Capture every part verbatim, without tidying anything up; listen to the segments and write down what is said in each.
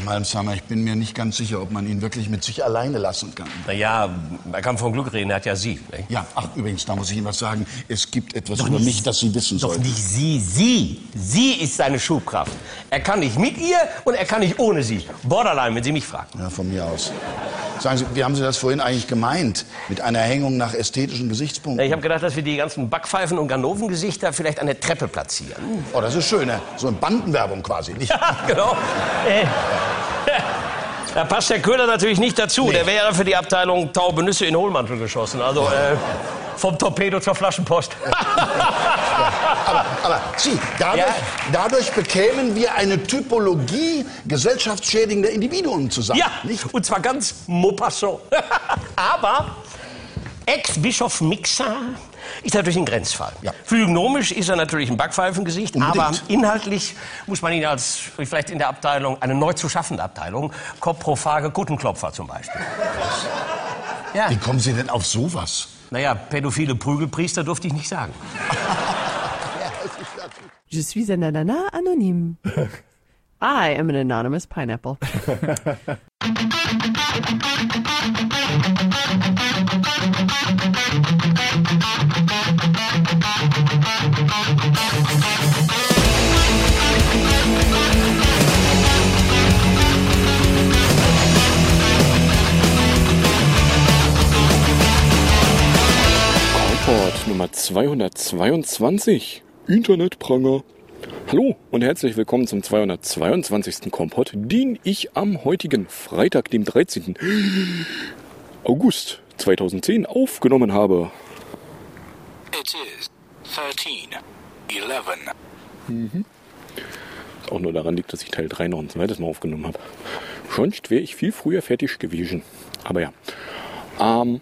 Malmsheimer, ich bin mir nicht ganz sicher, ob man ihn wirklich mit sich alleine lassen kann. Naja, er kann von Glück reden, er hat ja Sie. Nicht? Ja, ach, übrigens, da muss ich Ihnen was sagen. Es gibt etwas Doch über nicht, mich, das Sie wissen Doch sollten. nicht Sie, Sie. Sie ist seine Schubkraft. Er kann nicht mit ihr und er kann nicht ohne Sie. Borderline, wenn Sie mich fragen. Ja, von mir aus. Sagen Sie, wie haben Sie das vorhin eigentlich gemeint? Mit einer Hängung nach ästhetischen Gesichtspunkten? Ich habe gedacht, dass wir die ganzen Backpfeifen und Ganovengesichter vielleicht an der Treppe platzieren. Oh, das ist schön, ne? So eine Bandenwerbung quasi, nicht? Ja, genau. Äh, da passt der Köhler natürlich nicht dazu. Nee. Der wäre für die Abteilung taube Nüsse in Hohlmantel geschossen. Also äh, vom Torpedo zur Flaschenpost. Aber, aber Sie, dadurch, Ja. dadurch bekämen wir eine Typologie gesellschaftsschädigender Individuen zusammen. Ja, nicht? und zwar ganz Maupassant. Aber Ex-Bischof Mixer ist natürlich ein Grenzfall. Ja. Physiognomisch ist er natürlich ein Backpfeifengesicht, Unbedingt. aber inhaltlich muss man ihn als, vielleicht in der Abteilung, eine neu zu schaffende Abteilung, Koprophage Guttenklopfer zum Beispiel. Ja. Wie kommen Sie denn auf sowas? Naja, pädophile Prügelpriester durfte ich nicht sagen. Je suis un ananas anonyme. I am an anonymous pineapple. Kompott Nummer zweihundertzweiundzwanzig. Internetpranger. Hallo und herzlich willkommen zum zweihundertzweiundzwanzigsten Kompott, den ich am heutigen Freitag, dem dreizehnten August zweitausendzehn aufgenommen habe. It is thirteen eleven. Mhm. Was auch nur daran liegt, dass ich Teil drei noch ein zweites Mal aufgenommen habe. Sonst wäre ich viel früher fertig gewesen. Aber ja. Ähm,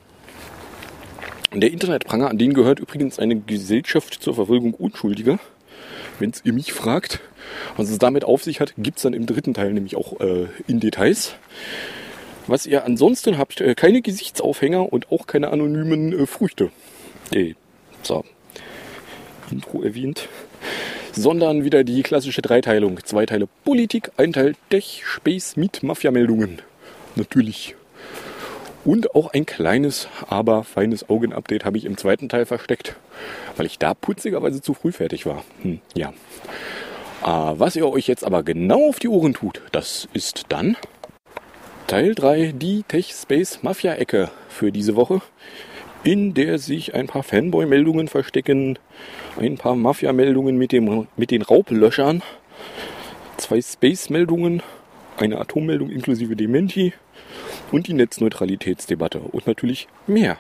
der Internetpranger, an den gehört übrigens eine Gesellschaft zur Verfolgung Unschuldiger. Wenn ihr mich fragt, was es damit auf sich hat, gibt es dann im dritten Teil nämlich auch äh, in Details. Was ihr ansonsten habt, äh, keine Gesichtsaufhänger und auch keine anonymen äh, Früchte. Äh, so. Intro erwähnt. Sondern wieder die klassische Dreiteilung. Zwei Teile Politik, ein Teil Tech, Space mit Mafia-Meldungen. Natürlich. Und auch ein kleines, aber feines Augen-Update habe ich im zweiten Teil versteckt, weil ich da putzigerweise zu früh fertig war. Hm, ja. Äh, was ihr euch jetzt aber genau auf die Ohren tut, das ist dann Teil drei, die Tech-Space-Mafia-Ecke für diese Woche, in der sich ein paar Fanboy-Meldungen verstecken, ein paar Mafia-Meldungen mit, dem, mit den Raublöschern, zwei Space-Meldungen, eine Atommeldung inklusive Dementi, und die Netzneutralitätsdebatte und natürlich mehr.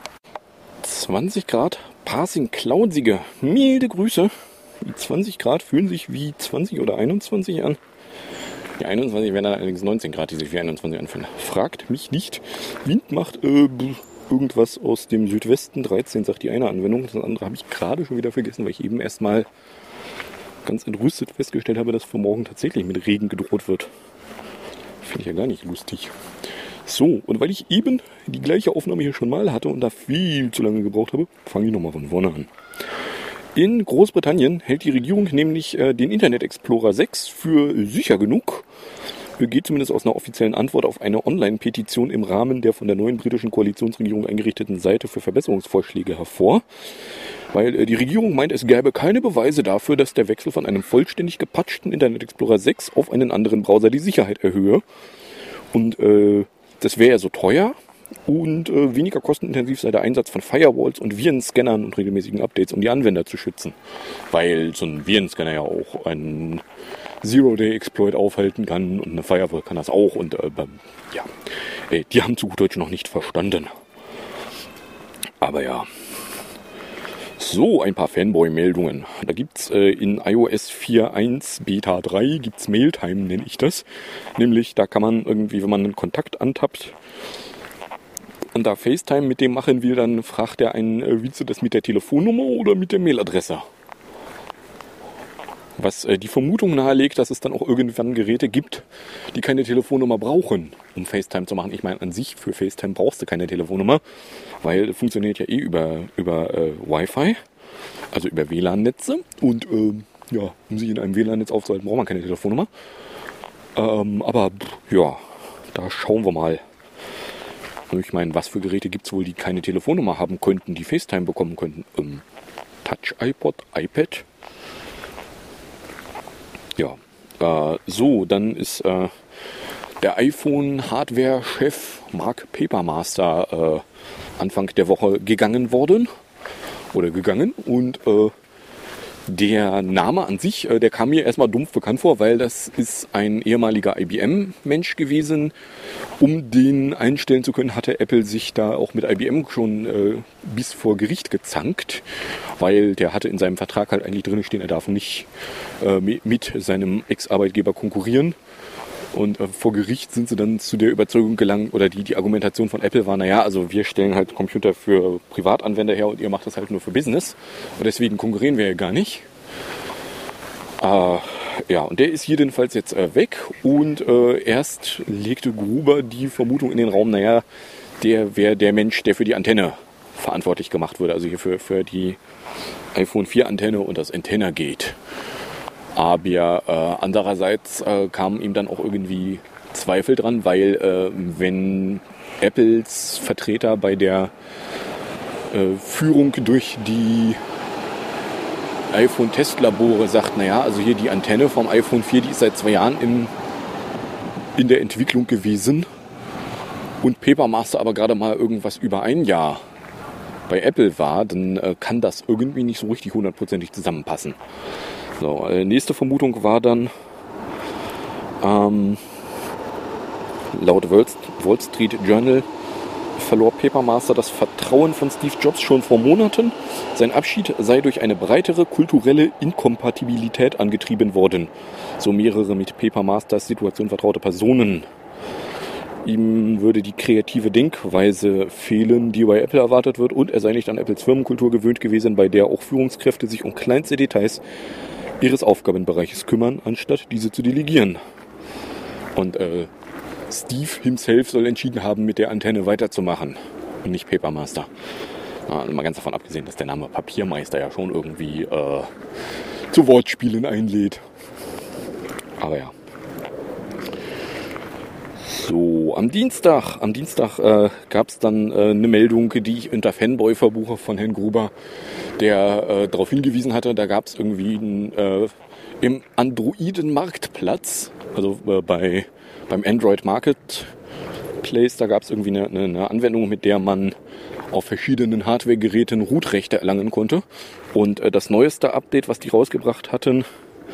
zwanzig Grad, Passing Cloudsige, milde Grüße. Die zwanzig Grad fühlen sich wie zwanzig oder einundzwanzig an. Die einundzwanzig werden dann allerdings neunzehn Grad, die sich wie einundzwanzig anfühlen. Fragt mich nicht. Wind macht äh, irgendwas aus dem Südwesten. dreizehn sagt die eine Anwendung. Das andere habe ich gerade schon wieder vergessen, weil ich eben erstmal ganz entrüstet festgestellt habe, dass für morgen tatsächlich mit Regen gedroht wird. Finde ich ja gar nicht lustig. So, und weil ich eben die gleiche Aufnahme hier schon mal hatte und da viel zu lange gebraucht habe, fange ich nochmal von vorne an. In Großbritannien hält die Regierung nämlich äh, den Internet Explorer sechs für sicher genug. Geht zumindest aus einer offiziellen Antwort auf eine Online-Petition im Rahmen der von der neuen britischen Koalitionsregierung eingerichteten Seite für Verbesserungsvorschläge hervor. Weil äh, die Regierung meint, es gäbe keine Beweise dafür, dass der Wechsel von einem vollständig gepatchten Internet Explorer sechs auf einen anderen Browser die Sicherheit erhöhe. Und äh, das wäre ja so teuer und äh, weniger kostenintensiv sei der Einsatz von Firewalls und Virenscannern und regelmäßigen Updates, um die Anwender zu schützen. Weil so ein Virenscanner ja auch einen Zero-Day-Exploit aufhalten kann und eine Firewall kann das auch. Und äh, ja, äh, die haben zu gut Deutsch noch nicht verstanden. Aber ja. So, ein paar Fanboy-Meldungen. Da gibt's äh, in iOS vier Punkt eins Beta drei gibt's Mailtime, nenne ich das. Nämlich, da kann man irgendwie, wenn man einen Kontakt antappt und da FaceTime mit dem machen will, dann fragt er einen, äh, willst du das mit der Telefonnummer oder mit der Mailadresse? Was äh, die Vermutung nahelegt, dass es dann auch irgendwann Geräte gibt, die keine Telefonnummer brauchen, um FaceTime zu machen. Ich meine, an sich für FaceTime brauchst du keine Telefonnummer, weil es funktioniert ja eh über, über äh, Wi-Fi, also über W L A N-Netze. Und äh, ja, um sich in einem W L A N-Netz aufzuhalten, braucht man keine Telefonnummer. Ähm, aber ja, da schauen wir mal. Ich meine, was für Geräte gibt es wohl, die keine Telefonnummer haben könnten, die FaceTime bekommen könnten? Ähm, Touch, iPod, iPad. Ja, äh, so, dann ist äh, der iPhone-Hardware-Chef Mark Papermaster äh, Anfang der Woche gegangen worden. Oder gegangen. Und äh, der Name an sich, äh, der kam mir erstmal dumpf bekannt vor, weil das ist ein ehemaliger I B M-Mensch gewesen. Um den einstellen zu können, hatte Apple sich da auch mit I B M schon äh, bis vor Gericht gezankt, weil der hatte in seinem Vertrag halt eigentlich drin stehen, er darf nicht äh, mit seinem Ex-Arbeitgeber konkurrieren. Und äh, vor Gericht sind sie dann zu der Überzeugung gelangt, oder die, die Argumentation von Apple war, naja, also wir stellen halt Computer für Privatanwender her und ihr macht das halt nur für Business. Und deswegen konkurrieren wir ja gar nicht. Äh, ja, und der ist jedenfalls jetzt äh, weg. Und äh, erst legte Gruber die Vermutung in den Raum, naja, der wäre der Mensch, der für die Antenne verantwortlich gemacht wurde. Also hier für, für die iPhone vier Antenne und das Antenna-Gate. Aber äh, andererseits äh, kamen ihm dann auch irgendwie Zweifel dran, weil äh, wenn Apples Vertreter bei der äh, Führung durch die iPhone-Testlabore sagt, naja, also hier die Antenne vom iPhone vier, die ist seit zwei Jahren im, in der Entwicklung gewesen und Papermaster aber gerade mal irgendwas über ein Jahr bei Apple war, dann äh, kann das irgendwie nicht so richtig hundertprozentig zusammenpassen. So, äh, nächste Vermutung war dann, ähm, laut Wall Street Journal verlor Papermaster das Vertrauen von Steve Jobs schon vor Monaten. Sein Abschied sei durch eine breitere kulturelle Inkompatibilität angetrieben worden. So mehrere mit Papermasters Situation vertraute Personen. Ihm würde die kreative Denkweise fehlen, die bei Apple erwartet wird, und er sei nicht an Apples Firmenkultur gewöhnt gewesen, bei der auch Führungskräfte sich um kleinste Details ihres Aufgabenbereiches kümmern, anstatt diese zu delegieren. Und äh, Steve himself soll entschieden haben, mit der Antenne weiterzumachen und nicht Papermaster. Ja, mal ganz davon abgesehen, dass der Name Papiermeister ja schon irgendwie äh, zu Wortspielen einlädt. Aber ja. So, am Dienstag, am Dienstag äh, gab es dann äh, eine Meldung, die ich unter Fanboy-Verbuche von Herrn Gruber, der äh, darauf hingewiesen hatte, da gab es irgendwie ein, äh, im Androiden-Marktplatz, also äh, bei, beim Android Marketplace, da gab es irgendwie eine, eine Anwendung, mit der man auf verschiedenen Hardware-Geräten Root-Rechte erlangen konnte. Und äh, das neueste Update, was die rausgebracht hatten,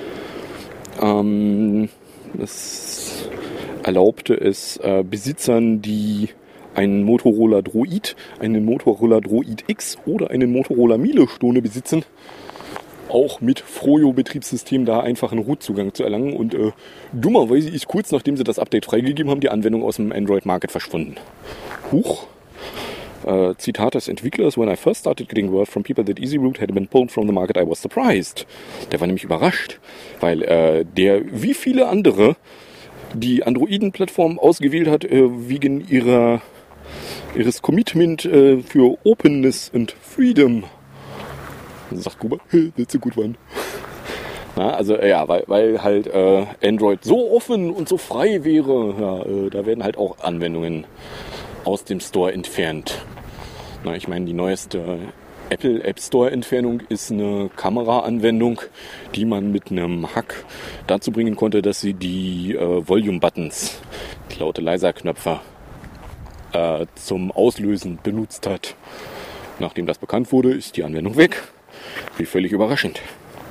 ähm, das erlaubte es äh, Besitzern, die einen Motorola Droid, einen Motorola Droid X oder einen Motorola Milestone besitzen, auch mit Froyo-Betriebssystem da einfachen Root-Zugang zu erlangen. Und äh, dummerweise ist kurz nachdem sie das Update freigegeben haben, die Anwendung aus dem Android Market verschwunden. Huch. Äh, Zitat des Entwicklers: When I first started getting word from people that EasyRoot had been pulled from the market, I was surprised. Der war nämlich überrascht, weil äh, der, wie viele andere, die Androiden-Plattform ausgewählt hat, äh, wegen ihrer, ihres Commitment äh, für Openness and Freedom. Sagt Gruber, hey, that's a good one. Na, also äh, ja, weil, weil halt äh, Android so offen und so frei wäre, ja, äh, da werden halt auch Anwendungen aus dem Store entfernt. Na, ich meine, die neueste Apple App Store Entfernung ist eine Kameraanwendung, die man mit einem Hack dazu bringen konnte, dass sie die äh, Volume Buttons, die laute Leiser-Knöpfe, äh, zum Auslösen benutzt hat. Nachdem das bekannt wurde, ist die Anwendung weg. Wie völlig überraschend.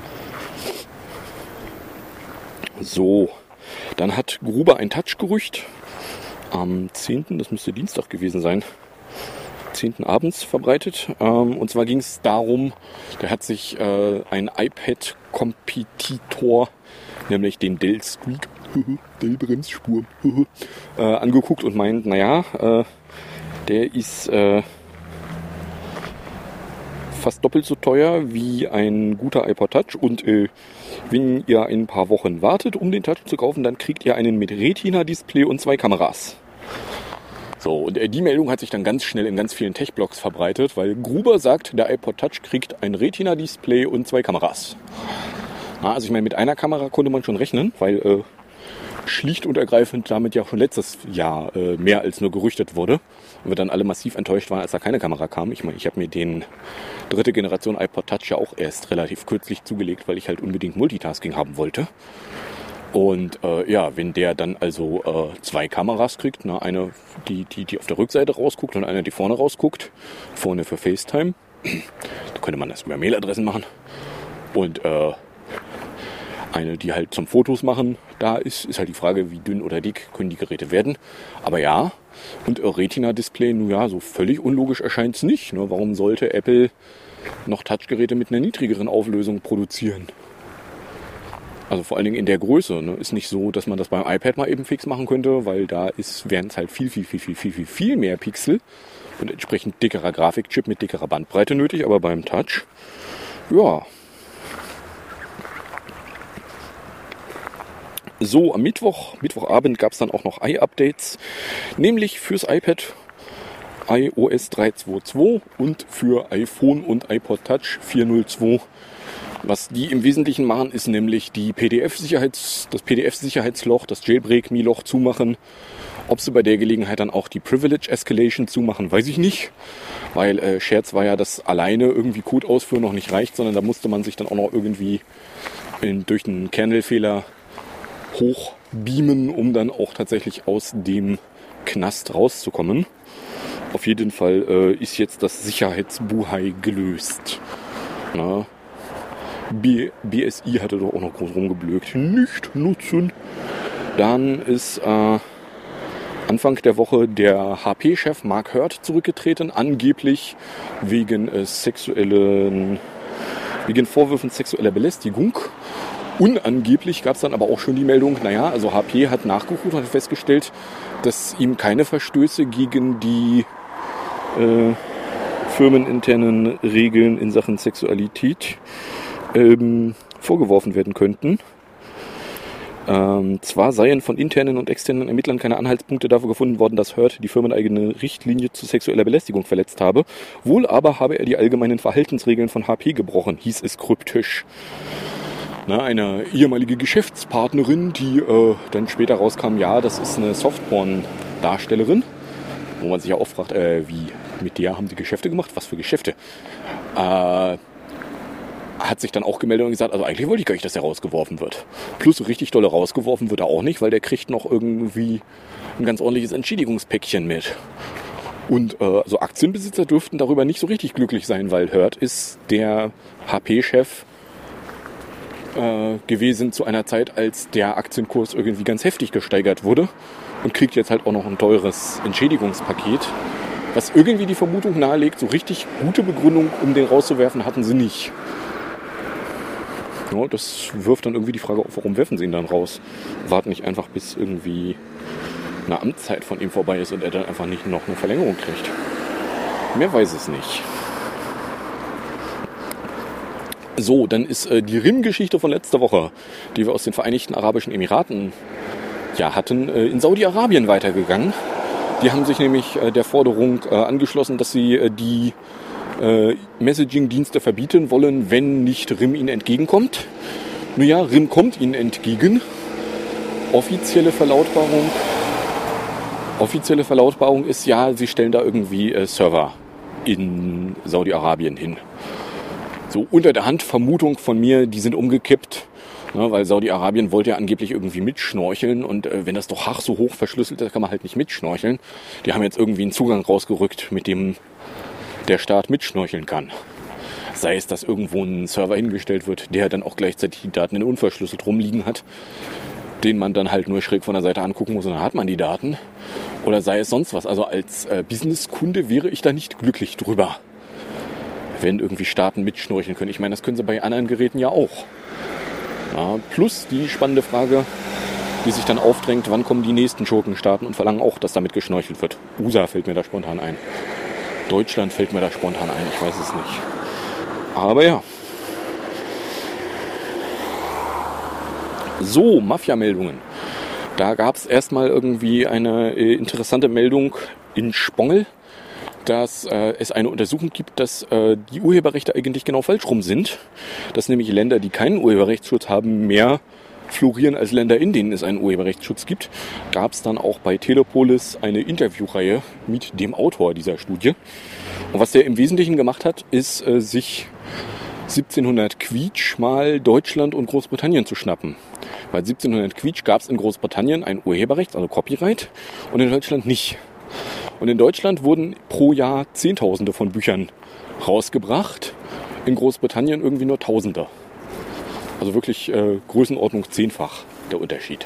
So, dann hat Gruber ein Touch-Gerücht am zehnten, das müsste Dienstag gewesen sein, zehnten abends verbreitet. Ähm, und zwar ging es darum, der hat sich äh, ein iPad-Kompetitor, nämlich den Dell Streak, Dell Bremsspur, äh, angeguckt und meint, naja, äh, der ist äh, fast doppelt so teuer wie ein guter iPod Touch, und äh, wenn ihr ein paar Wochen wartet, um den Touch zu kaufen, dann kriegt ihr einen mit Retina-Display und zwei Kameras. So, und äh, die Meldung hat sich dann ganz schnell in ganz vielen Tech-Blogs verbreitet, weil Gruber sagt, der iPod Touch kriegt ein Retina-Display und zwei Kameras. Na, also ich meine, mit einer Kamera konnte man schon rechnen, weil äh, schlicht und ergreifend damit ja schon letztes Jahr äh, mehr als nur gerüchtet wurde. Und wir dann alle massiv enttäuscht waren, als da keine Kamera kam. Ich meine, ich habe mir den dritte Generation iPod Touch ja auch erst relativ kürzlich zugelegt, weil ich halt unbedingt Multitasking haben wollte. Und äh, ja, wenn der dann also äh, zwei Kameras kriegt, ne, eine, die, die, die auf der Rückseite rausguckt und eine, die vorne rausguckt, vorne für FaceTime, da könnte man das über Mailadressen machen. Und äh, eine, die halt zum Fotos machen, da ist, ist halt die Frage, wie dünn oder dick können die Geräte werden. Aber ja, und äh, Retina-Display, nun ja, so völlig unlogisch erscheint es nicht. Ne? Warum sollte Apple noch Touchgeräte mit einer niedrigeren Auflösung produzieren? Also vor allen Dingen in der Größe. Ne? Ist nicht so, dass man das beim iPad mal eben fix machen könnte, weil da wären es halt viel, viel, viel, viel, viel, viel, viel mehr Pixel und entsprechend dickerer Grafikchip mit dickerer Bandbreite nötig. Aber beim Touch, ja. So, am Mittwoch, Mittwochabend gab es dann auch noch i-Updates, nämlich fürs iPad iOS drei Punkt zwei Punkt zwei und für iPhone und iPod Touch vier Punkt null zwei. Was die im Wesentlichen machen, ist nämlich die P D F-Sicherheits, das P D F-Sicherheitsloch, das Jailbreak-Me-Loch zumachen. Ob sie bei der Gelegenheit dann auch die Privilege Escalation zumachen, weiß ich nicht. Weil äh, Scherz war ja, dass alleine irgendwie Code ausführen noch nicht reicht, sondern da musste man sich dann auch noch irgendwie in, durch einen Kernelfehler hochbeamen, um dann auch tatsächlich aus dem Knast rauszukommen. Auf jeden Fall äh, ist jetzt das Sicherheitsbuhai gelöst. Na, B- BSI hatte doch auch noch groß rumgeblökt. Nicht nutzen. Dann ist äh, Anfang der Woche der H P-Chef Mark Hurd zurückgetreten, angeblich wegen äh, sexuellen, wegen Vorwürfen sexueller Belästigung. Unangeblich gab es dann aber auch schon die Meldung, naja, also H P hat nachgeguckt und hat festgestellt, dass ihm keine Verstöße gegen die äh, firmeninternen Regeln in Sachen Sexualität ähm, vorgeworfen werden könnten. Ähm, zwar seien von internen und externen Ermittlern keine Anhaltspunkte dafür gefunden worden, dass Hurd die firmeneigene Richtlinie zu sexueller Belästigung verletzt habe. Wohl aber habe er die allgemeinen Verhaltensregeln von H P gebrochen, hieß es kryptisch. Na, eine ehemalige Geschäftspartnerin, die äh, dann später rauskam, ja, das ist eine Softporn-Darstellerin. Wo man sich ja auch fragt, äh, wie, mit der haben die Geschäfte gemacht? Was für Geschäfte? Äh, hat sich dann auch gemeldet und gesagt, also eigentlich wollte ich gar nicht, dass er rausgeworfen wird. Plus richtig dolle rausgeworfen wird er auch nicht, weil der kriegt noch irgendwie ein ganz ordentliches Entschädigungspäckchen mit. Und äh, also Aktienbesitzer dürften darüber nicht so richtig glücklich sein, weil Hurd ist der H P-Chef äh, gewesen zu einer Zeit, als der Aktienkurs irgendwie ganz heftig gesteigert wurde und kriegt jetzt halt auch noch ein teures Entschädigungspaket. Was irgendwie die Vermutung nahelegt, so richtig gute Begründung, um den rauszuwerfen, hatten sie nicht. Ja, das wirft dann irgendwie die Frage auf, warum werfen sie ihn dann raus? Warten nicht einfach, bis irgendwie eine Amtszeit von ihm vorbei ist und er dann einfach nicht noch eine Verlängerung kriegt. Mehr weiß es nicht. So, dann ist äh, die R I M-Geschichte von letzter Woche, die wir aus den Vereinigten Arabischen Emiraten ja, hatten, äh, in Saudi-Arabien weitergegangen. Die haben sich nämlich äh, der Forderung äh, angeschlossen, dass sie äh, die äh, Messaging-Dienste verbieten wollen, wenn nicht R I M ihnen entgegenkommt. Nun ja, R I M kommt ihnen entgegen. Offizielle Verlautbarung, offizielle Verlautbarung ist ja, sie stellen da irgendwie äh, Server in Saudi-Arabien hin. So unter der Hand Vermutung von mir, die sind umgekippt, ne, weil Saudi-Arabien wollte ja angeblich irgendwie mitschnorcheln und äh, wenn das doch ach so hoch verschlüsselt ist, kann man halt nicht mitschnorcheln. Die haben jetzt irgendwie einen Zugang rausgerückt, mit dem der Staat mitschnorcheln kann. Sei es, dass irgendwo ein Server hingestellt wird, der dann auch gleichzeitig die Daten in unverschlüsselt rumliegen hat, den man dann halt nur schräg von der Seite angucken muss und dann hat man die Daten. Oder sei es sonst was. Also als äh, Businesskunde wäre ich da nicht glücklich drüber, wenn irgendwie Staaten mitschnorcheln können. Ich meine, das können sie bei anderen Geräten ja auch. Ja, plus die spannende Frage, die sich dann aufdrängt, wann kommen die nächsten Schurkenstaaten und verlangen auch, dass damit geschnorchelt wird. U S A fällt mir da spontan ein. Deutschland fällt mir da spontan ein, ich weiß es nicht. Aber ja. So, Mafia-Meldungen. Da gab es erstmal irgendwie eine äh, interessante Meldung in Spongel, dass äh, es eine Untersuchung gibt, dass äh, die Urheberrechte eigentlich genau falsch rum sind. Dass nämlich Länder, die keinen Urheberrechtsschutz haben, mehr florieren als Länder, in denen es einen Urheberrechtsschutz gibt, gab es dann auch bei Telepolis eine Interviewreihe mit dem Autor dieser Studie. Und was der im Wesentlichen gemacht hat, ist, äh, sich siebzehnhundert Quietsch mal Deutschland und Großbritannien zu schnappen. Weil siebzehnhundert Quietsch gab es in Großbritannien ein Urheberrecht, also Copyright, und in Deutschland nicht. Und in Deutschland wurden pro Jahr Zehntausende von Büchern rausgebracht, in Großbritannien irgendwie nur Tausende. Also wirklich äh, Größenordnung zehnfach der Unterschied.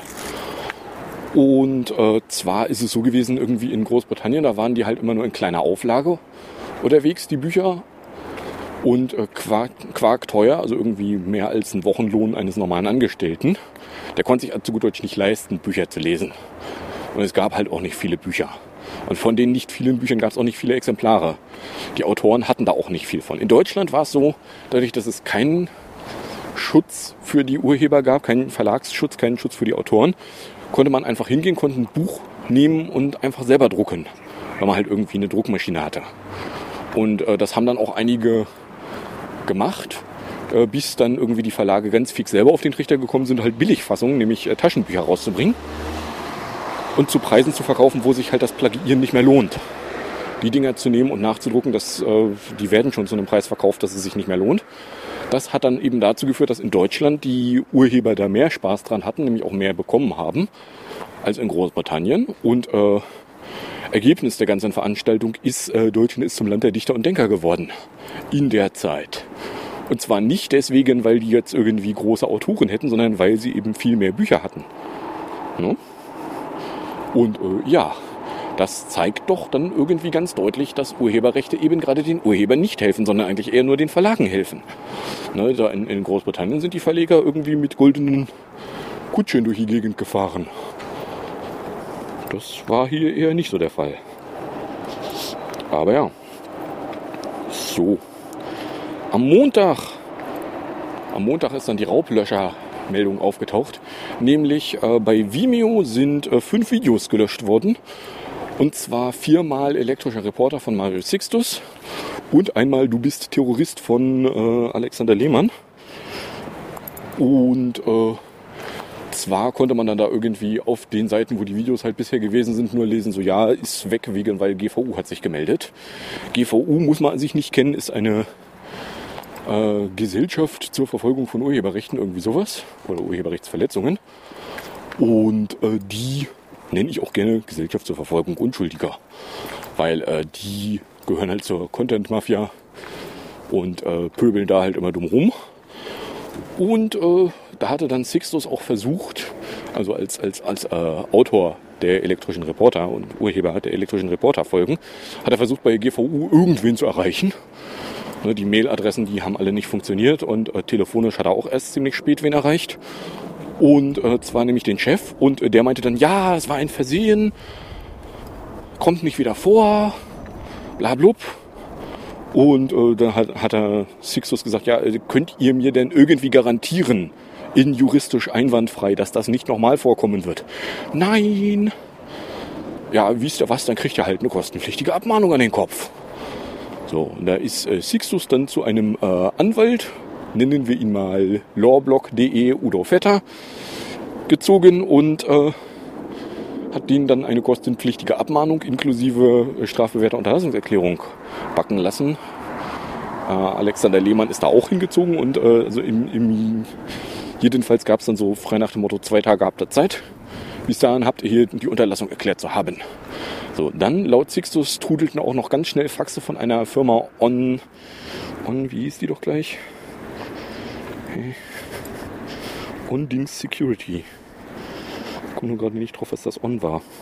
Und äh, zwar ist es so gewesen, irgendwie in Großbritannien, da waren die halt immer nur in kleiner Auflage unterwegs, die Bücher. Und äh, quark, quark teuer, also irgendwie mehr als ein Wochenlohn eines normalen Angestellten. Der konnte sich also zu gut Deutsch nicht leisten, Bücher zu lesen. Und es gab halt auch nicht viele Bücher. Und von den nicht vielen Büchern gab es auch nicht viele Exemplare. Die Autoren hatten da auch nicht viel von. In Deutschland war es so, dadurch, dass es keinen Schutz für die Urheber gab, keinen Verlagsschutz, keinen Schutz für die Autoren, konnte man einfach hingehen, konnte ein Buch nehmen und einfach selber drucken, weil man halt irgendwie eine Druckmaschine hatte. Und äh, das haben dann auch einige gemacht, äh, bis dann irgendwie die Verlage ganz fix selber auf den Trichter gekommen sind, halt Billigfassungen, nämlich äh, Taschenbücher rauszubringen und zu Preisen zu verkaufen, wo sich halt das Plagiieren nicht mehr lohnt. Die Dinger zu nehmen und nachzudrucken, das, äh, die werden schon zu einem Preis verkauft, dass es sich nicht mehr lohnt. Das hat dann eben dazu geführt, dass in Deutschland die Urheber da mehr Spaß dran hatten, nämlich auch mehr bekommen haben, als in Großbritannien. Und äh, Ergebnis der ganzen Veranstaltung ist, äh, Deutschland ist zum Land der Dichter und Denker geworden. In der Zeit. Und zwar nicht deswegen, weil die jetzt irgendwie große Autoren hätten, sondern weil sie eben viel mehr Bücher hatten. No? Und äh, ja, das zeigt doch dann irgendwie ganz deutlich, dass Urheberrechte eben gerade den Urhebern nicht helfen, sondern eigentlich eher nur den Verlagen helfen. Ne, da in, in Großbritannien sind die Verleger irgendwie mit goldenen Kutschen durch die Gegend gefahren. Das war hier eher nicht so der Fall. Aber ja. So. Am Montag, am Montag ist dann die Raublöscher-Meldung aufgetaucht. Nämlich äh, bei Vimeo sind äh, fünf Videos gelöscht worden. Und zwar viermal elektrischer Reporter von Mario Sixtus und einmal Du bist Terrorist von äh, Alexander Lehmann. Und äh, zwar konnte man dann da irgendwie auf den Seiten, wo die Videos halt bisher gewesen sind, nur lesen, so ja, ist weg, wegen, weil G V U hat sich gemeldet. G V U muss man an sich nicht kennen, ist eine äh, Gesellschaft zur Verfolgung von Urheberrechten, irgendwie sowas, oder Urheberrechtsverletzungen. Und äh, die nenne ich auch gerne Gesellschaft zur Verfolgung Unschuldiger, weil äh, die gehören halt zur Content-Mafia und äh, pöbeln da halt immer dumm rum. Und äh, da hatte dann Sixtus auch versucht, also als, als, als äh, Autor der elektrischen Reporter und Urheber der elektrischen Reporter-Folgen, hat er versucht, bei G V U irgendwen zu erreichen. Ne, die Mailadressen, die haben alle nicht funktioniert und äh, telefonisch hat er auch erst ziemlich spät wen erreicht. Und äh, zwar nämlich den Chef und äh, der meinte dann, ja, es war ein Versehen, kommt nicht wieder vor, blablub. Und äh, dann hat, hat er Sixtus gesagt, ja, könnt ihr mir denn irgendwie garantieren, in juristisch einwandfrei, dass das nicht nochmal vorkommen wird? Nein. Ja, wisst ihr was, dann kriegt ihr halt eine kostenpflichtige Abmahnung an den Kopf. So, und da ist äh, Sixtus dann zu einem äh, Anwalt, nennen wir ihn mal lawblog punkt de Udo Vetter, gezogen und äh, hat denen dann eine kostenpflichtige Abmahnung inklusive äh, strafbewährter Unterlassungserklärung backen lassen. Äh, Alexander Lehmann ist da auch hingezogen und äh, also im, im, jedenfalls gab es dann so frei nach dem Motto, zwei Tage habt ihr Zeit. Bis dahin habt ihr hier die Unterlassung erklärt zu haben. So, dann laut Sixtus trudelten auch noch ganz schnell Faxe von einer Firma On, On, wie hieß die doch gleich? On-Dings Security. Ich komme nur gerade nicht drauf, was das On war.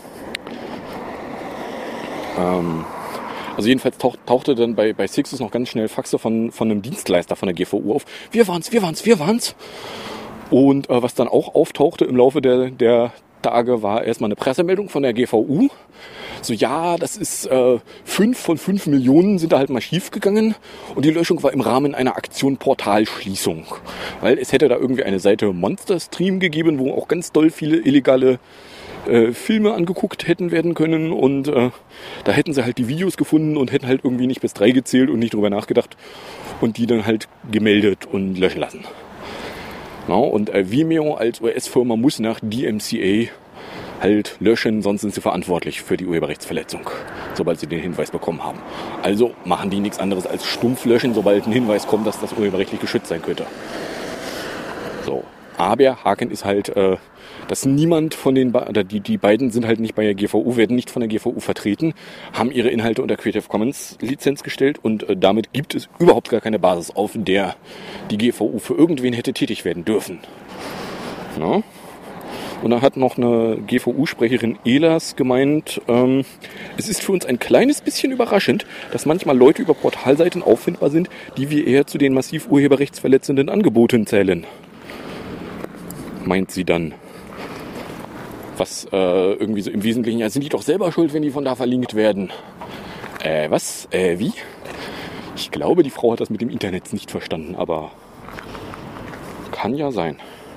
Ähm, also jedenfalls tauch, tauchte dann bei, bei Sixtus noch ganz schnell Faxe von, von einem Dienstleister von der G V U auf. Wir waren's, wir waren's, wir waren's. Und äh, was dann auch auftauchte im Laufe der, der Tage, war erstmal eine Pressemeldung von der G V U. So, ja, das ist äh, fünf von fünf Millionen sind da halt mal schief gegangen und die Löschung war im Rahmen einer Aktion Portalschließung. Weil es hätte da irgendwie eine Seite Monster Stream gegeben, wo auch ganz doll viele illegale äh, Filme angeguckt hätten werden können und äh, da hätten sie halt die Videos gefunden und hätten halt irgendwie nicht bis drei gezählt und nicht drüber nachgedacht und die dann halt gemeldet und löschen lassen. Ja, und äh, Vimeo als U S-Firma muss nach D M C A halt löschen, sonst sind sie verantwortlich für die Urheberrechtsverletzung, sobald sie den Hinweis bekommen haben. Also machen die nichts anderes als stumpf löschen, sobald ein Hinweis kommt, dass das urheberrechtlich geschützt sein könnte. So. Aber Haken ist halt, äh, dass niemand von den, ba- oder die, die beiden sind halt nicht bei der G V U, werden nicht von der G V U vertreten, haben ihre Inhalte unter Creative Commons Lizenz gestellt und äh, damit gibt es überhaupt gar keine Basis, auf der die G V U für irgendwen hätte tätig werden dürfen. Ja. Und da hat noch eine G V U-Sprecherin Elas gemeint, ähm, es ist für uns ein kleines bisschen überraschend, dass manchmal Leute über Portalseiten auffindbar sind, die wir eher zu den massiv urheberrechtsverletzenden Angeboten zählen. Meint sie dann. Was äh, irgendwie so im Wesentlichen, ja, sind die doch selber schuld, wenn die von da verlinkt werden. Äh, was? Äh, wie? Ich glaube, die Frau hat das mit dem Internet nicht verstanden, aber kann ja sein.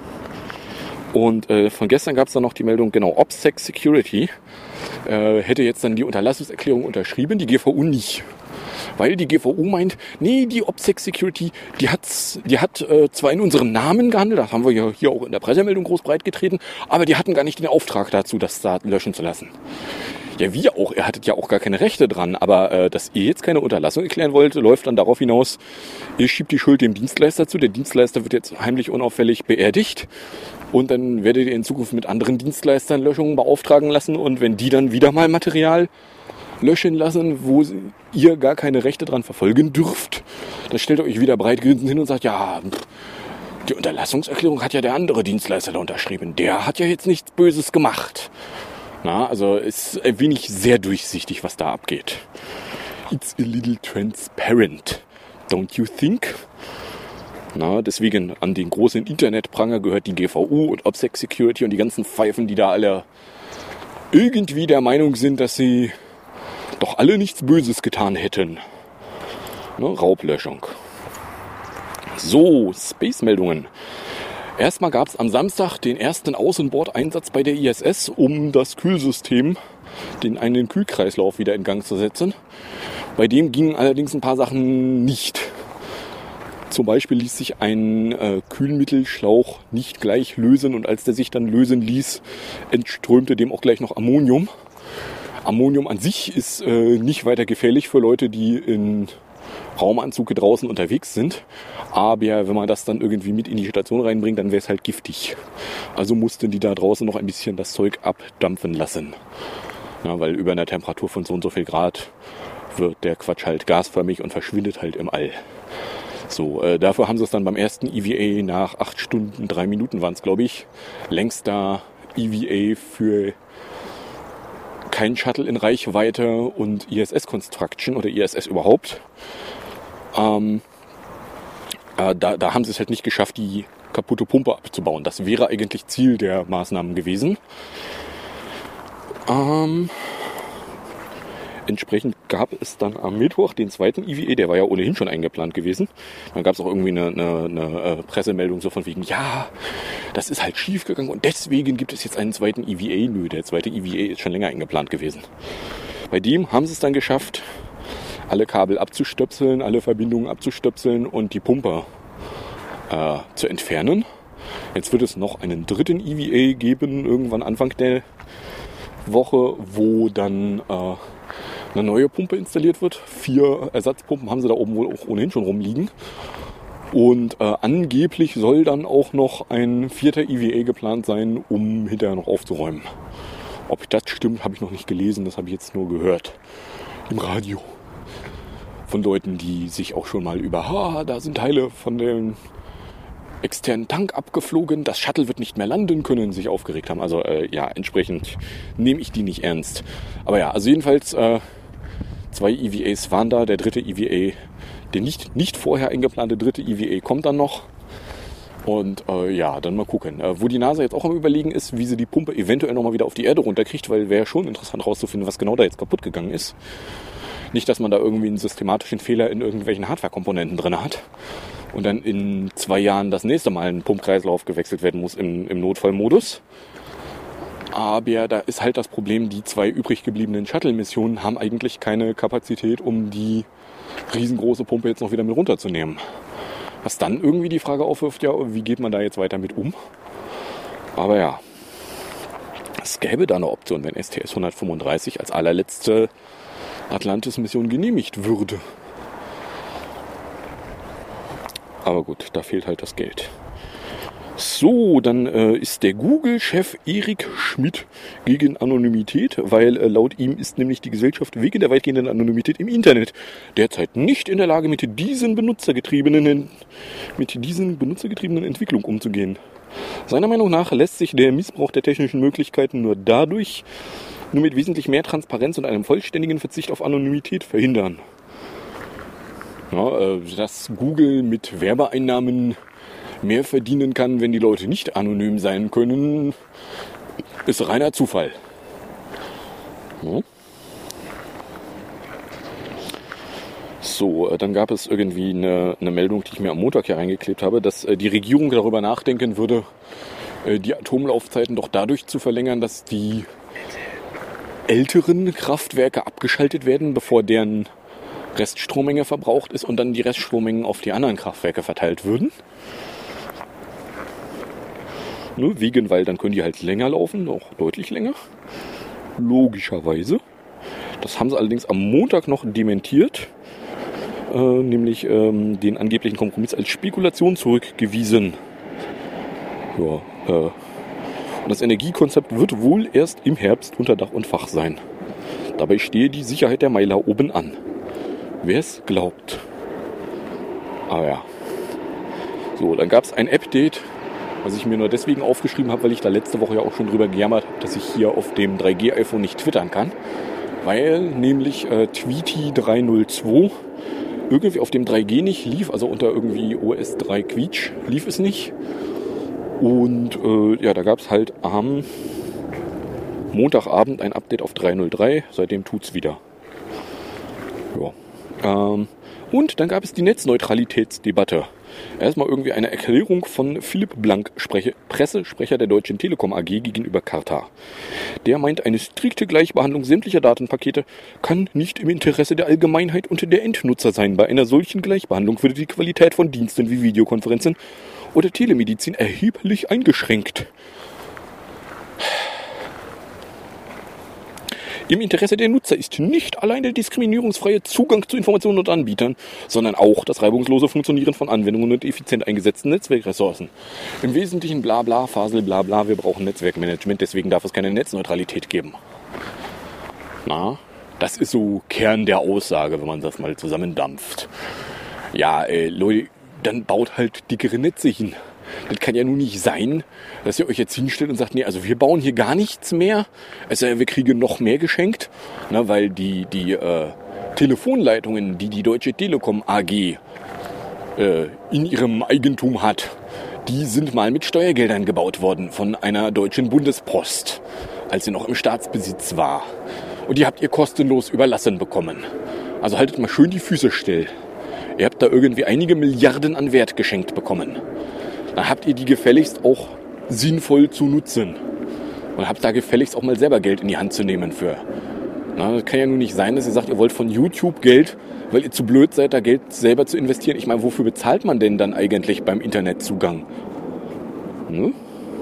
Und äh, von gestern gab es dann noch die Meldung, genau, OPSEC Security äh, hätte jetzt dann die Unterlassungserklärung unterschrieben, die G V U nicht. Weil die G V U meint, nee, die OPSEC Security, die, hat's, die hat äh, zwar in unserem Namen gehandelt, das haben wir ja hier auch in der Pressemeldung groß breit getreten, aber die hatten gar nicht den Auftrag dazu, das da löschen zu lassen. Ja, wir auch, ihr hattet ja auch gar keine Rechte dran, aber äh, dass ihr jetzt keine Unterlassung erklären wollt, läuft dann darauf hinaus, ihr schiebt die Schuld dem Dienstleister zu, der Dienstleister wird jetzt heimlich unauffällig beerdigt und dann werdet ihr in Zukunft mit anderen Dienstleistern Löschungen beauftragen lassen und wenn die dann wieder mal Material löschen lassen, wo ihr gar keine Rechte dran verfolgen dürft, dann stellt ihr euch wieder breitgrinsend hin und sagt, ja, die Unterlassungserklärung hat ja der andere Dienstleister da unterschrieben, der hat ja jetzt nichts Böses gemacht. Na, also ist ein wenig sehr durchsichtig, was da abgeht. It's a little transparent, don't you think? Na, deswegen an den großen Internetpranger gehört die G V U und OPSEC Security und die ganzen Pfeifen, die da alle irgendwie der Meinung sind, dass sie doch alle nichts Böses getan hätten. Ne, Raublöschung. So, Space-Meldungen. Erstmal gab es am Samstag den ersten Außenbordeinsatz bei der I S S, um das Kühlsystem, den einen Kühlkreislauf wieder in Gang zu setzen. Bei dem gingen allerdings ein paar Sachen nicht. Zum Beispiel ließ sich ein äh, Kühlmittelschlauch nicht gleich lösen und als der sich dann lösen ließ, entströmte dem auch gleich noch Ammonium. Ammonium an sich ist äh, nicht weiter gefährlich für Leute, die in Raumanzug draußen unterwegs sind. Aber wenn man das dann irgendwie mit in die Station reinbringt, dann wäre es halt giftig. Also mussten die da draußen noch ein bisschen das Zeug abdampfen lassen. Ja, weil über einer Temperatur von so und so viel Grad wird der Quatsch halt gasförmig und verschwindet halt im All. So, äh, dafür haben sie es dann beim ersten E V A nach acht Stunden, drei Minuten waren es, glaube ich, längster E V A für kein Shuttle in Reichweite und I S S Construction oder I S S überhaupt. Ähm, äh, da, da haben sie es halt nicht geschafft, die kaputte Pumpe abzubauen. Das wäre eigentlich Ziel der Maßnahmen gewesen. Ähm, entsprechend gab es dann am Mittwoch den zweiten E V A, der war ja ohnehin schon eingeplant gewesen. Dann gab es auch irgendwie eine, eine, eine Pressemeldung so von wegen, ja, das ist halt schief gegangen und deswegen gibt es jetzt einen zweiten E V A. Nö, der zweite E V A ist schon länger eingeplant gewesen. Bei dem haben sie es dann geschafft, alle Kabel abzustöpseln, alle Verbindungen abzustöpseln und die Pumpe äh, zu entfernen. Jetzt wird es noch einen dritten E V A geben, irgendwann Anfang der Woche, wo dann äh, eine neue Pumpe installiert wird. Vier Ersatzpumpen haben sie da oben wohl auch ohnehin schon rumliegen. Und äh, angeblich soll dann auch noch ein vierter E V A geplant sein, um hinterher noch aufzuräumen. Ob das stimmt, habe ich noch nicht gelesen, das habe ich jetzt nur gehört im Radio. Von Leuten, die sich auch schon mal über, ha, da sind Teile von dem externen Tank abgeflogen, das Shuttle wird nicht mehr landen können, sich aufgeregt haben. Also äh, ja, entsprechend nehme ich die nicht ernst. Aber ja, also jedenfalls äh, zwei E V As waren da, der dritte E V A, der nicht, nicht vorher eingeplante dritte E V A kommt dann noch. Und äh, ja, dann mal gucken. Äh, wo die NASA jetzt auch am Überlegen ist, wie sie die Pumpe eventuell nochmal wieder auf die Erde runterkriegt, weil wäre schon interessant rauszufinden, was genau da jetzt kaputt gegangen ist. Nicht, dass man da irgendwie einen systematischen Fehler in irgendwelchen Hardware-Komponenten drin hat und dann in zwei Jahren das nächste Mal ein Pumpkreislauf gewechselt werden muss im, im Notfallmodus. Aber da ist halt das Problem, die zwei übrig gebliebenen Shuttle-Missionen haben eigentlich keine Kapazität, um die riesengroße Pumpe jetzt noch wieder mit runterzunehmen. Was dann irgendwie die Frage aufwirft, ja, wie geht man da jetzt weiter mit um? Aber ja, es gäbe da eine Option, wenn S T S hundertfünfunddreißig als allerletzte Atlantis-Mission genehmigt würde. Aber gut, da fehlt halt das Geld. So, dann äh, ist der Google-Chef Eric Schmidt gegen Anonymität, weil äh, laut ihm ist nämlich die Gesellschaft wegen der weitgehenden Anonymität im Internet derzeit nicht in der Lage, mit diesen benutzergetriebenen, mit diesen benutzergetriebenen Entwicklungen umzugehen. Seiner Meinung nach lässt sich der Missbrauch der technischen Möglichkeiten nur dadurch, nur mit wesentlich mehr Transparenz und einem vollständigen Verzicht auf Anonymität verhindern. Ja, äh, dass Google mit Werbeeinnahmen mehr verdienen kann, wenn die Leute nicht anonym sein können, ist reiner Zufall. Ja. So, dann gab es irgendwie eine, eine Meldung, die ich mir am Montag hier reingeklebt habe, dass die Regierung darüber nachdenken würde, die Atomlaufzeiten doch dadurch zu verlängern, dass die älteren Kraftwerke abgeschaltet werden, bevor deren Reststrommenge verbraucht ist und dann die Reststrommengen auf die anderen Kraftwerke verteilt würden. Ne, wegen, weil dann können die halt länger laufen, auch deutlich länger. Logischerweise. Das haben sie allerdings am Montag noch dementiert. Äh, nämlich ähm, den angeblichen Kompromiss als Spekulation zurückgewiesen. Ja, äh, und das Energiekonzept wird wohl erst im Herbst unter Dach und Fach sein. Dabei stehe die Sicherheit der Meiler oben an. Wer es glaubt. Ah ja. So, dann gab es ein Update, was ich mir nur deswegen aufgeschrieben habe, weil ich da letzte Woche ja auch schon drüber gejammert habe, dass ich hier auf dem drei G iPhone nicht twittern kann. Weil nämlich äh, Tweety dreihundertzwei irgendwie auf dem drei G nicht lief, also unter irgendwie O S drei Quietsch lief es nicht. Und äh, ja, da gab es halt am Montagabend ein Update auf drei Punkt null drei, seitdem tut's wieder. Ja. Ähm, und dann gab es die Netzneutralitätsdebatte. Erstmal irgendwie eine Erklärung von Philipp Blank, Sprecher, Pressesprecher der Deutschen Telekom A G gegenüber Carta. Der meint, eine strikte Gleichbehandlung sämtlicher Datenpakete kann nicht im Interesse der Allgemeinheit und der Endnutzer sein. Bei einer solchen Gleichbehandlung würde die Qualität von Diensten wie Videokonferenzen oder Telemedizin erheblich eingeschränkt. Im Interesse der Nutzer ist nicht allein der diskriminierungsfreie Zugang zu Informationen und Anbietern, sondern auch das reibungslose Funktionieren von Anwendungen und effizient eingesetzten Netzwerkressourcen. Im Wesentlichen bla bla, Fasel bla bla, wir brauchen Netzwerkmanagement, deswegen darf es keine Netzneutralität geben. Na, das ist so Kern der Aussage, wenn man das mal zusammendampft. Ja, äh, Leute, dann baut halt dickere Netze hin. Das kann ja nun nicht sein, dass ihr euch jetzt hinstellt und sagt, nee, also wir bauen hier gar nichts mehr. Also wir kriegen noch mehr geschenkt, ne, weil die, die äh, Telefonleitungen, die die Deutsche Telekom A G äh, in ihrem Eigentum hat, die sind mal mit Steuergeldern gebaut worden von einer deutschen Bundespost, als sie noch im Staatsbesitz war. Und die habt ihr kostenlos überlassen bekommen. Also haltet mal schön die Füße still. Ihr habt da irgendwie einige Milliarden an Wert geschenkt bekommen. Dann habt ihr die gefälligst auch sinnvoll zu nutzen. Und habt da gefälligst auch mal selber Geld in die Hand zu nehmen für. Na, das kann ja nun nicht sein, dass ihr sagt, ihr wollt von YouTube Geld, weil ihr zu blöd seid, da Geld selber zu investieren. Ich meine, wofür bezahlt man denn dann eigentlich beim Internetzugang? Ne?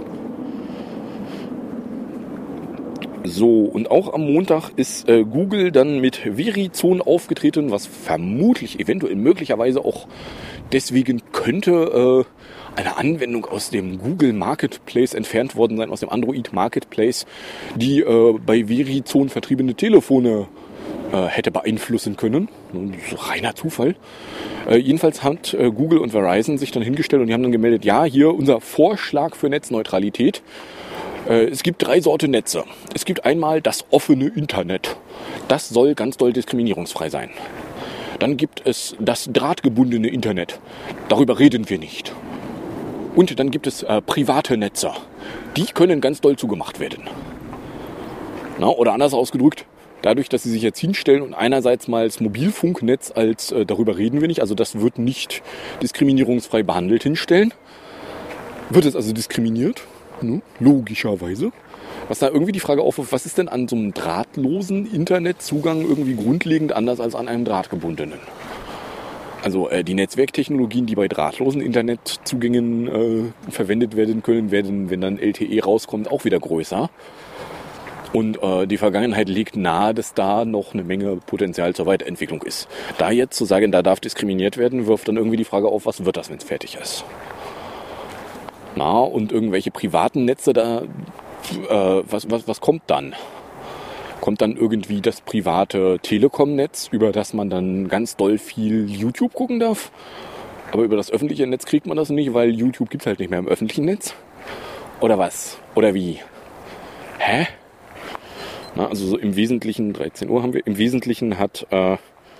So, und auch am Montag ist äh, Google dann mit Verizon aufgetreten, was vermutlich, eventuell, möglicherweise auch deswegen könnte äh, eine Anwendung aus dem Google Marketplace entfernt worden sein, aus dem Android Marketplace, die äh, bei Verizon vertriebene Telefone äh, hätte beeinflussen können. Reiner Zufall. Äh, jedenfalls hat äh, Google und Verizon sich dann hingestellt und die haben dann gemeldet, ja, hier unser Vorschlag für Netzneutralität. Es gibt drei Sorten Netze. Es gibt einmal das offene Internet. Das soll ganz doll diskriminierungsfrei sein. Dann gibt es das drahtgebundene Internet. Darüber reden wir nicht. Und dann gibt es äh, private Netze. Die können ganz doll zugemacht werden. Na, oder anders ausgedrückt, dadurch, dass sie sich jetzt hinstellen und einerseits mal das Mobilfunknetz als äh, darüber reden wir nicht, also das wird nicht diskriminierungsfrei behandelt hinstellen, wird es also diskriminiert. Logischerweise. Was da irgendwie die Frage aufwirft, was ist denn an so einem drahtlosen Internetzugang irgendwie grundlegend anders als an einem drahtgebundenen? Also äh, die Netzwerktechnologien, die bei drahtlosen Internetzugängen äh, verwendet werden können, werden, wenn dann L T E rauskommt, auch wieder größer. Und äh, die Vergangenheit legt nahe, dass da noch eine Menge Potenzial zur Weiterentwicklung ist. Da jetzt zu sagen, da darf diskriminiert werden, wirft dann irgendwie die Frage auf, was wird das, wenn es fertig ist? Na, und irgendwelche privaten Netze, da, äh, was, was, was kommt dann? Kommt dann irgendwie das private Telekom-Netz, über das man dann ganz doll viel YouTube gucken darf? Aber über das öffentliche Netz kriegt man das nicht, weil YouTube gibt es halt nicht mehr im öffentlichen Netz? Oder was? Oder wie? Hä? Na, also so im Wesentlichen, dreizehn Uhr haben wir, im Wesentlichen hat äh,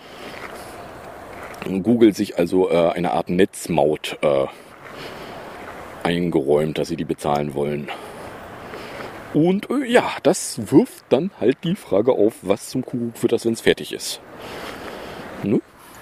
Google sich also äh, eine Art Netzmaut äh, eingeräumt, dass sie die bezahlen wollen. Und äh, ja, das wirft dann halt die Frage auf, was zum Kuckuck wird das, wenn es fertig ist. Ne?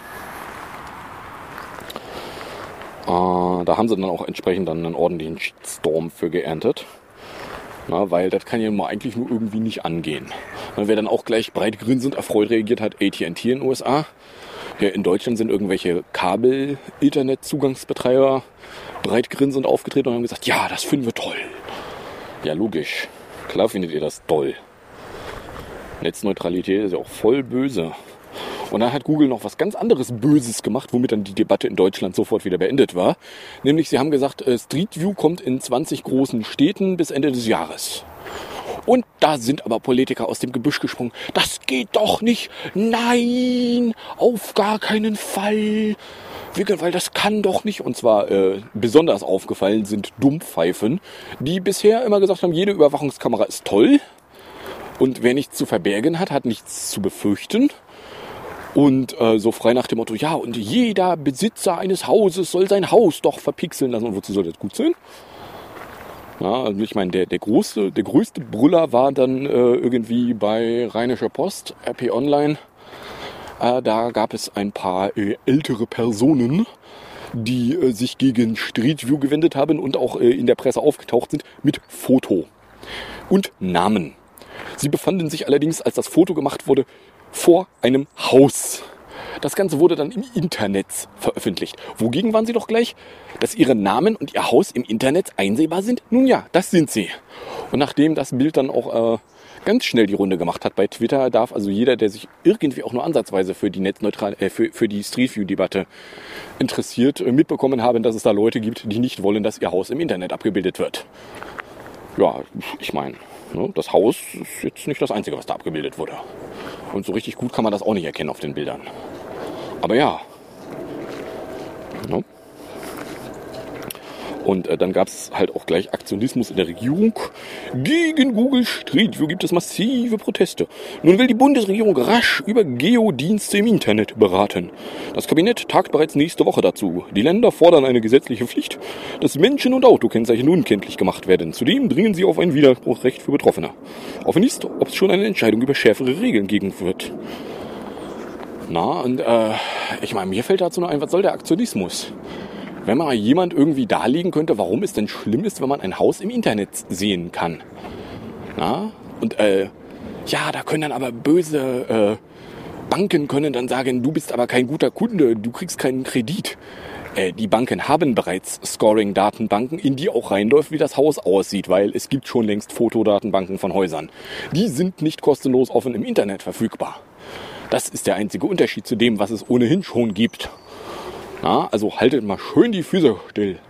Äh, da haben sie dann auch entsprechend dann einen ordentlichen Shitstorm für geerntet. Na, weil das kann ja mal eigentlich nur irgendwie nicht angehen. Na, wer dann auch gleich breit grinsend erfreut reagiert hat, A T and T in den U S A. Ja, in Deutschland sind irgendwelche Kabel-Internet-Zugangsbetreiber breit grinsend aufgetreten und haben gesagt, ja, das finden wir toll. Ja, logisch. Klar findet ihr das toll. Netzneutralität ist ja auch voll böse. Und dann hat Google noch was ganz anderes Böses gemacht, womit dann die Debatte in Deutschland sofort wieder beendet war. Nämlich, sie haben gesagt, Street View kommt in zwanzig großen Städten bis Ende des Jahres. Und da sind aber Politiker aus dem Gebüsch gesprungen. Das geht doch nicht. Nein, auf gar keinen Fall. Weil das kann doch nicht. Und zwar äh, besonders aufgefallen sind Dummpfeifen, die bisher immer gesagt haben, jede Überwachungskamera ist toll. Und wer nichts zu verbergen hat, hat nichts zu befürchten. Und äh, so frei nach dem Motto, ja, und jeder Besitzer eines Hauses soll sein Haus doch verpixeln lassen. Und wozu soll das gut sein? Ja, also ich meine, der, der, große, der größte Brüller war dann äh, irgendwie bei Rheinischer Post, R P Online. Äh, da gab es ein paar äh, ältere Personen, die äh, sich gegen Street View gewendet haben und auch äh, in der Presse aufgetaucht sind mit Foto und Namen. Sie befanden sich allerdings, als das Foto gemacht wurde, vor einem Haus. Das Ganze wurde dann im Internet veröffentlicht. Wogegen waren sie doch gleich? Dass ihre Namen und ihr Haus im Internet einsehbar sind? Nun ja, das sind sie. Und nachdem das Bild dann auch äh, ganz schnell die Runde gemacht hat bei Twitter, darf also jeder, der sich irgendwie auch nur ansatzweise für die Netzneutral äh, für, für die Street View Debatte interessiert, äh, mitbekommen haben, dass es da Leute gibt, die nicht wollen, dass ihr Haus im Internet abgebildet wird. Ja, ich meine, ne, das Haus ist jetzt nicht das Einzige, was da abgebildet wurde. Und so richtig gut kann man das auch nicht erkennen auf den Bildern. Aber ja. Ne? Und äh, dann gab es halt auch gleich Aktionismus in der Regierung. Gegen Google Street View gibt es massive Proteste. Nun will die Bundesregierung rasch über Geodienste im Internet beraten. Das Kabinett tagt bereits nächste Woche dazu. Die Länder fordern eine gesetzliche Pflicht, dass Menschen- und Autokennzeichen unkenntlich gemacht werden. Zudem dringen sie auf ein Widerspruchsrecht für Betroffene. Offen ist, ob es schon eine Entscheidung über schärfere Regeln geben wird. Na, und äh, ich meine, mir fällt dazu nur ein, was soll der Aktionismus? Wenn mal jemand irgendwie darlegen könnte, warum es denn schlimm ist, wenn man ein Haus im Internet sehen kann. Na? Und äh, ja, da können dann aber böse äh, Banken können dann sagen, du bist aber kein guter Kunde, du kriegst keinen Kredit. Äh, die Banken haben bereits Scoring-Datenbanken, in die auch reinläuft, wie das Haus aussieht, weil es gibt schon längst Fotodatenbanken von Häusern. Die sind nicht kostenlos offen im Internet verfügbar. Das ist der einzige Unterschied zu dem, was es ohnehin schon gibt. Na, also haltet mal schön die Füße still.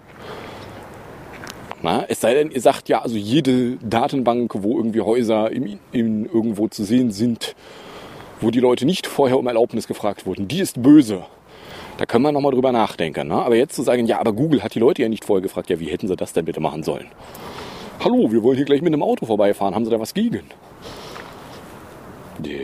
Na, es sei denn, ihr sagt ja, also jede Datenbank, wo irgendwie Häuser im, im, irgendwo zu sehen sind, wo die Leute nicht vorher um Erlaubnis gefragt wurden, die ist böse. Da können wir nochmal drüber nachdenken. Na? Aber jetzt zu sagen, ja, aber Google hat die Leute ja nicht vorher gefragt, ja, wie hätten sie das denn bitte machen sollen? Hallo, wir wollen hier gleich mit einem Auto vorbeifahren, haben sie da was gegen? Nee.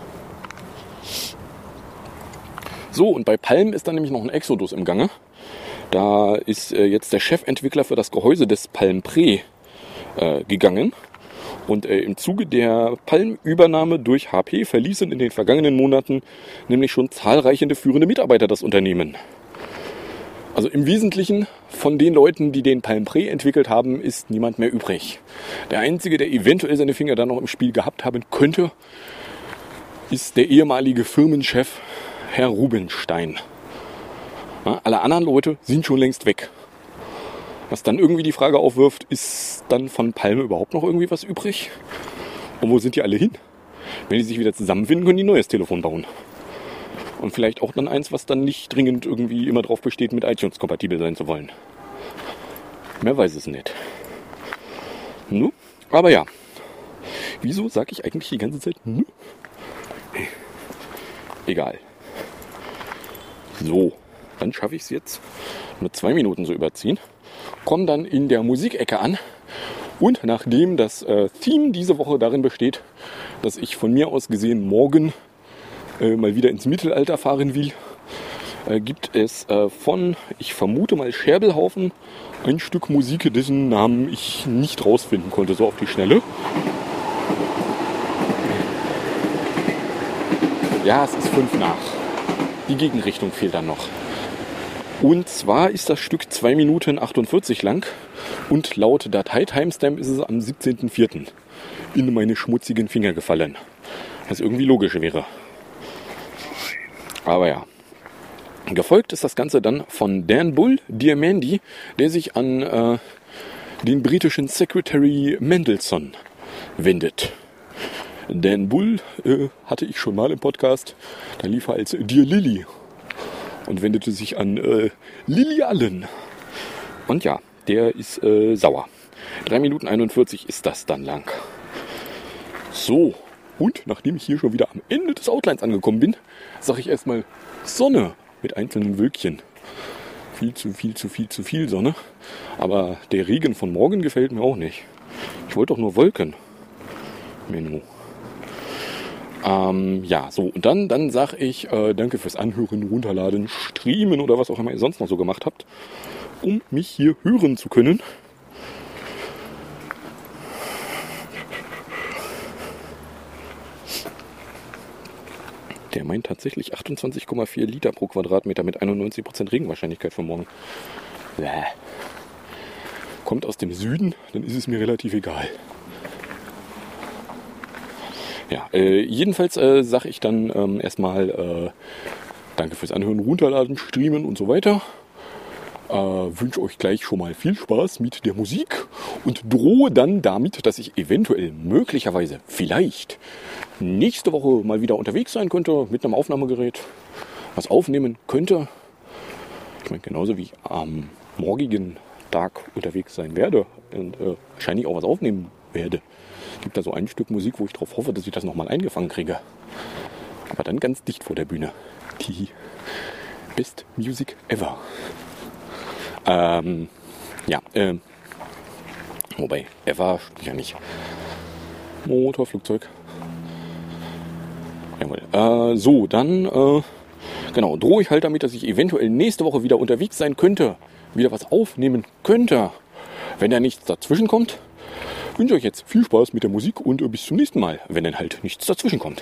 So, und bei Palm ist dann nämlich noch ein Exodus im Gange. Da ist äh, jetzt der Chefentwickler für das Gehäuse des Palm Pre äh, gegangen. Und äh, im Zuge der Palm-Übernahme durch H P verließen in den vergangenen Monaten nämlich schon zahlreiche führende Mitarbeiter das Unternehmen. Also im Wesentlichen von den Leuten, die den Palm Pre entwickelt haben, ist niemand mehr übrig. Der Einzige, der eventuell seine Finger da noch im Spiel gehabt haben könnte, ist der ehemalige Firmenchef Herr Rubenstein. Ja, alle anderen Leute sind schon längst weg. Was dann irgendwie die Frage aufwirft, ist dann von Palme überhaupt noch irgendwie was übrig? Und wo sind die alle hin? Wenn die sich wieder zusammenfinden, können die ein neues Telefon bauen. Und vielleicht auch dann eins, was dann nicht dringend irgendwie immer drauf besteht, mit iTunes kompatibel sein zu wollen. Mehr weiß es nicht. Nu? Aber ja. Wieso sage ich eigentlich die ganze Zeit nu? Egal. So, dann schaffe ich es jetzt nur zwei Minuten so überziehen. Komme dann in der Musikecke an. Und nachdem das äh, Theme diese Woche darin besteht, dass ich von mir aus gesehen morgen äh, mal wieder ins Mittelalter fahren will, äh, gibt es äh, von, ich vermute mal Scherbelhaufen, ein Stück Musik, dessen Namen ich nicht rausfinden konnte, so auf die Schnelle. Ja, es ist fünf nach. Die Gegenrichtung fehlt dann noch. Und zwar ist das Stück zwei Minuten achtundvierzig lang und laut Datei-Timestamp ist es am siebzehnten vierten in meine schmutzigen Finger gefallen. Was irgendwie logisch wäre. Aber ja. Gefolgt ist das Ganze dann von Dan Bull Diamandi, der sich an äh, den britischen Secretary Mendelssohn wendet. Dan Bull äh, hatte ich schon mal im Podcast. Da lief er als Dear Lily und wendete sich an äh, Lily Allen. Und ja, der ist äh, sauer. drei Minuten einundvierzig ist das dann lang. So, und nachdem ich hier schon wieder am Ende des Outlines angekommen bin, sage ich erstmal Sonne mit einzelnen Wölkchen. Viel zu viel, zu viel, zu viel Sonne. Aber der Regen von morgen gefällt mir auch nicht. Ich wollte doch nur Wolken. Menno. Ähm, ja, so, und dann, dann sage ich äh, danke fürs Anhören, Runterladen, Streamen oder was auch immer ihr sonst noch so gemacht habt, um mich hier hören zu können. Der meint tatsächlich achtundzwanzig Komma vier Liter pro Quadratmeter mit einundneunzig Prozent Regenwahrscheinlichkeit für morgen. Bäh. Kommt aus dem Süden, dann ist es mir relativ egal. Ja, äh, jedenfalls äh, sage ich dann ähm, erstmal äh, danke fürs Anhören, Runterladen, Streamen und so weiter. Äh, wünsche euch gleich schon mal viel Spaß mit der Musik und drohe dann damit, dass ich eventuell, möglicherweise, vielleicht nächste Woche mal wieder unterwegs sein könnte mit einem Aufnahmegerät, was aufnehmen könnte. Ich meine, genauso wie ich am morgigen Tag unterwegs sein werde und äh, wahrscheinlich auch was aufnehmen werde. Es gibt da so ein Stück Musik, wo ich darauf hoffe, dass ich das nochmal eingefangen kriege. Aber dann ganz dicht vor der Bühne. Die Best Music Ever. Ähm, ja, ähm, wobei, Ever stimmt ja nicht. Motorflugzeug. Jawohl. Äh, so, dann, äh, genau, drohe ich halt damit, dass ich eventuell nächste Woche wieder unterwegs sein könnte. Wieder was aufnehmen könnte. Wenn da nichts dazwischen kommt, wünsche euch jetzt viel Spaß mit der Musik und bis zum nächsten Mal, wenn dann halt nichts dazwischen kommt.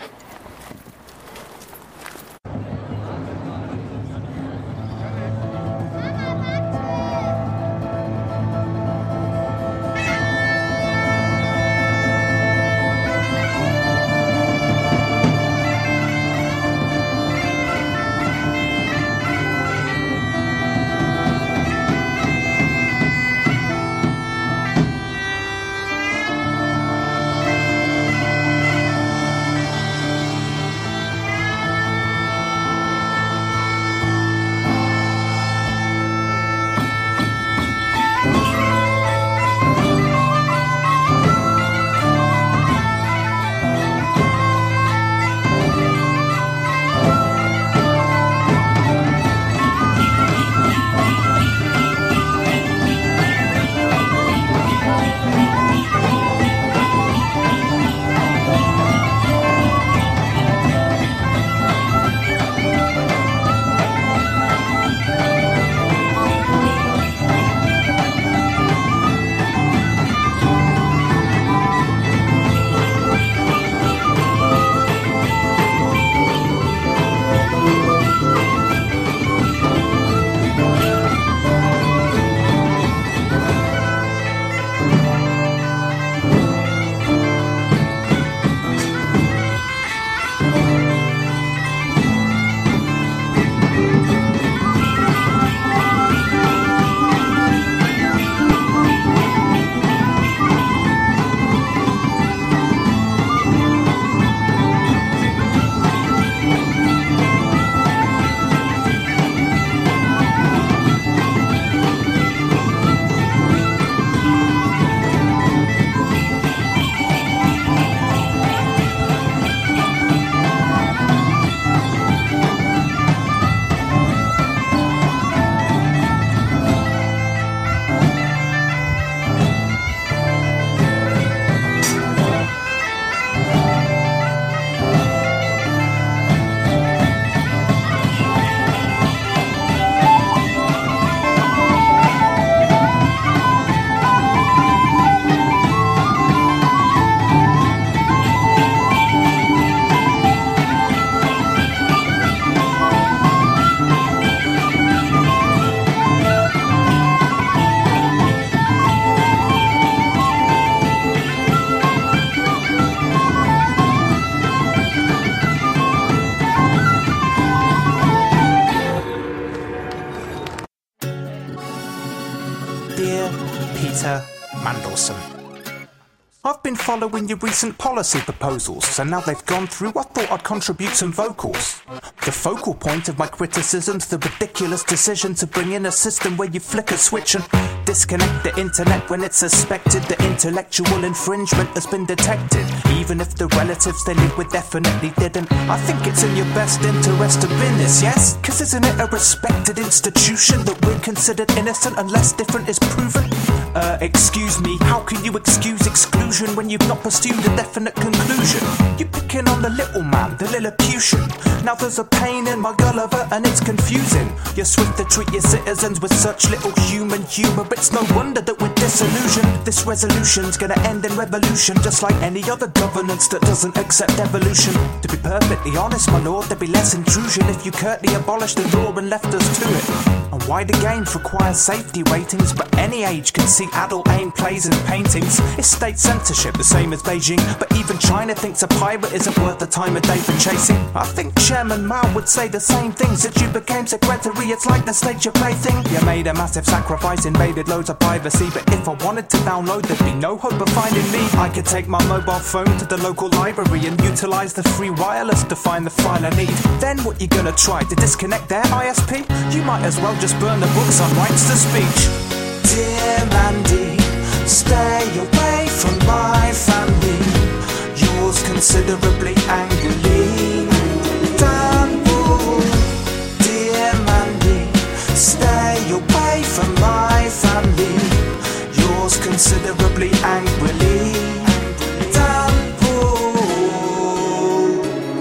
Peter Mandelson. I've been following your recent policy proposals, so now they've gone through, I thought I'd contribute some vocals. The focal point of my criticism's the ridiculous decision to bring in a system where you flick a switch and disconnect the internet when it's suspected the intellectual infringement has been detected. Even if the relatives they live with definitely didn't. I think it's in your best interest to bin this, yes? Cause isn't it a respected institution that we're considered innocent unless different is proven? Uh, excuse me, how can you excuse exclusion when you've not pursued a definite conclusion? You're picking on the little man, the Lilliputian. Now there's a pain in my Gulliver and it's confusing. You're swift to treat your citizens with such little human humour. It's no wonder that we're disillusioned. This resolution's gonna end in revolution, just like any other governance that doesn't accept evolution. To be perfectly honest, my lord, there'd be less intrusion if you curtly abolished the law and left us to it. And wider games require safety ratings, but any age can see adult aim plays and paintings. It's state censorship, the same as Beijing, but even China thinks a pirate isn't worth the time of day for chasing. I think Chairman Mao would say the same thing. Since you became secretary, it's like the state your plaything. You made a massive sacrifice, invaded loads of privacy, but if I wanted to download, there'd be no hope of finding me. I could take my mobile phone to the local library and utilise the free wireless to find the file I need. Then what you gonna try, to disconnect their I S P? You might as well just burn the books on rights to speech. Dear Mandy, stay away from my family. Yours considerably angrily. Dan Wool. Dear Mandy, stay away from my family. Yours considerably angrily. Dan Wool.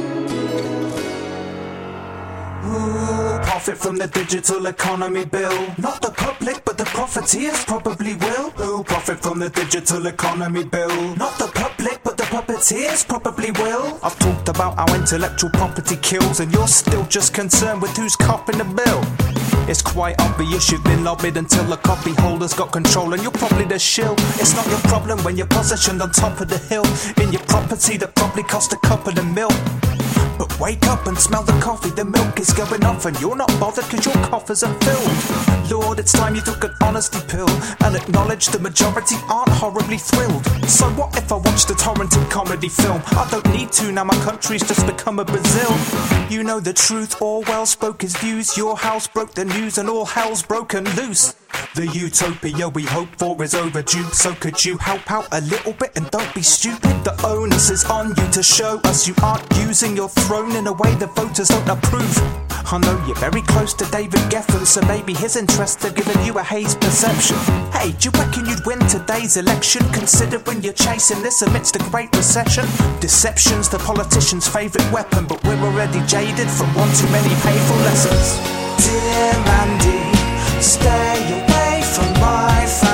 Ooh, profit from the digital economy bill. Not the public, but the profiteers probably will. Who'll profit from the digital economy bill? Not the public, but the puppeteers probably will. I've talked about how intellectual property kills, and you're still just concerned with who's copping the bill. It's quite obvious you've been lobbied until the copy holders got control, and you're probably the shill. It's not your problem when you're positioned on top of the hill in your property that probably cost a cup of the milk. But wake up and smell the coffee, the milk is going off and you're not bothered cause your coffers are filled. Lord, it's time you took an honesty pill and acknowledged the majority aren't horribly thrilled. So what if I watched a torrented comedy film? I don't need to, now my country's just become a Brazil. You know the truth, Orwell spoke his views. Your house broke the news and all hell's broken loose. The utopia we hope for is overdue, so could you help out a little bit and don't be stupid? The onus is on you to show us you aren't using your throne in a way the voters don't approve. I know you're very close to David Geffen, so maybe his interests have given you a haze perception. Hey, do you reckon you'd win today's election, considering you're chasing this amidst a great recession? Deception's the politician's favourite weapon, but we're already jaded from one too many painful lessons. Dear Mandy, stay away from my family.